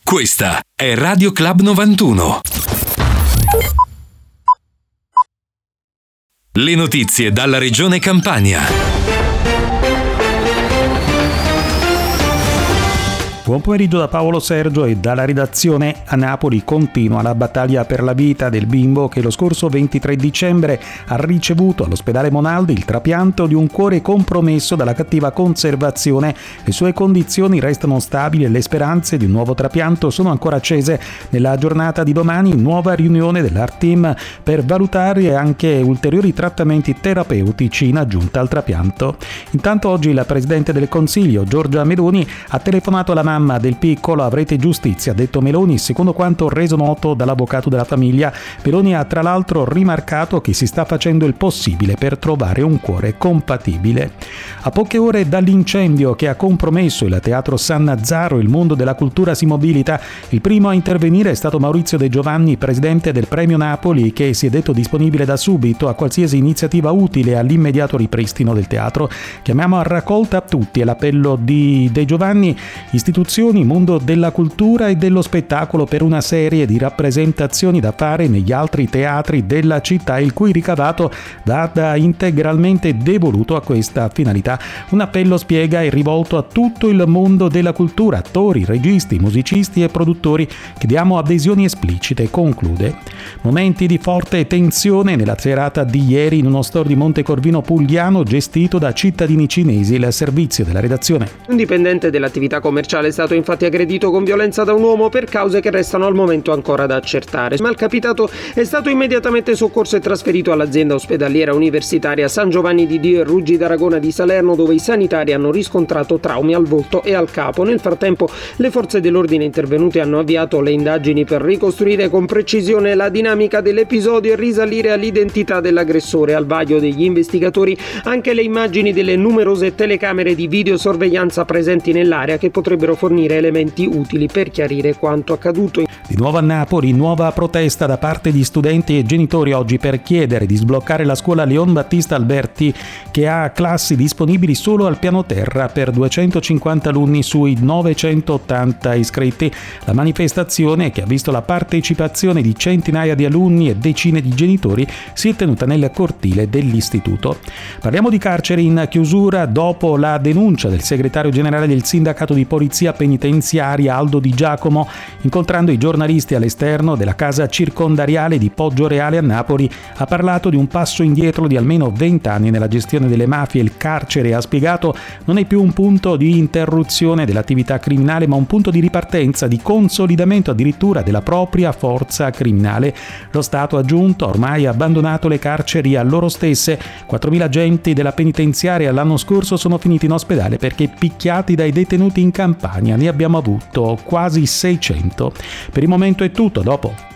Questa è Radio Club 91. Le notizie dalla regione Campania. Buon pomeriggio da Paolo Sergio e dalla redazione. A Napoli continua la battaglia per la vita del bimbo che lo scorso 23 dicembre ha ricevuto all'ospedale Monaldi il trapianto di un cuore compromesso dalla cattiva conservazione. Le sue condizioni restano stabili e le speranze di un nuovo trapianto sono ancora accese. Nella giornata di domani nuova riunione dell'Art Team per valutare anche ulteriori trattamenti terapeutici in aggiunta al trapianto. Intanto oggi il Presidente del Consiglio, Giorgia Meloni, ha telefonato alla mamma del piccolo. Avrete giustizia, ha detto Meloni, secondo quanto reso noto dall'avvocato della famiglia. Meloni ha tra l'altro rimarcato che si sta facendo il possibile per trovare un cuore compatibile. A poche ore dall'incendio che ha compromesso il Teatro San Nazzaro, il mondo della cultura si mobilita. Il primo a intervenire è stato Maurizio De Giovanni, presidente del Premio Napoli, che si è detto disponibile da subito a qualsiasi iniziativa utile all'immediato ripristino del teatro. Chiamiamo a raccolta tutti, è l'appello di De Giovanni, istituzioni, mondo della cultura e dello spettacolo per una serie di rappresentazioni da fare negli altri teatri della città, il cui ricavato vada integralmente devoluto a questa finalità. Un appello, spiega, è rivolto a tutto il mondo della cultura, attori, registi, musicisti e produttori. Chiediamo adesioni esplicite, conclude. Momenti di forte tensione nella serata di ieri in uno store di Montecorvino Pugliano gestito da cittadini cinesi. Il servizio della redazione. Un dipendente dell'attività commerciale è stato infatti aggredito con violenza da un uomo per cause che restano al momento ancora da accertare. Il malcapitato è stato immediatamente soccorso e trasferito all'azienda ospedaliera universitaria San Giovanni di Dio e Ruggi d'Aragona di Salerno, dove i sanitari hanno riscontrato traumi al volto e al capo. Nel frattempo le forze dell'ordine intervenute hanno avviato le indagini per ricostruire con precisione la dinamica dell'episodio e risalire all'identità dell'aggressore. Al vaglio degli investigatori anche le immagini delle numerose telecamere di videosorveglianza presenti nell'area, che potrebbero fornire elementi utili per chiarire quanto accaduto. Di nuovo a Napoli, nuova protesta da parte di studenti e genitori oggi per chiedere di sbloccare la scuola Leon Battista Alberti, che ha classi disponibili solo al piano terra per 250 alunni sui 980 iscritti. La manifestazione, che ha visto la partecipazione di centinaia di alunni e decine di genitori, si è tenuta nel cortile dell'istituto. Parliamo di carceri in chiusura dopo la denuncia del segretario generale del sindacato di polizia penitenziaria Aldo Di Giacomo. Incontrando i giornalisti all'esterno della casa circondariale di Poggioreale a Napoli, ha parlato di un passo indietro di almeno 20 anni nella gestione delle mafie. Il carcere, ha spiegato, non è più un punto di interruzione dell'attività criminale, ma un punto di ripartenza, di consolidamento addirittura della propria forza criminale. Lo Stato, ha aggiunto, ha ormai abbandonato le carceri a loro stesse. 4.000 agenti della penitenziaria l'anno scorso sono finiti in ospedale perché picchiati dai detenuti in Campania. Ne abbiamo avuto quasi 600. Per il momento è tutto, dopo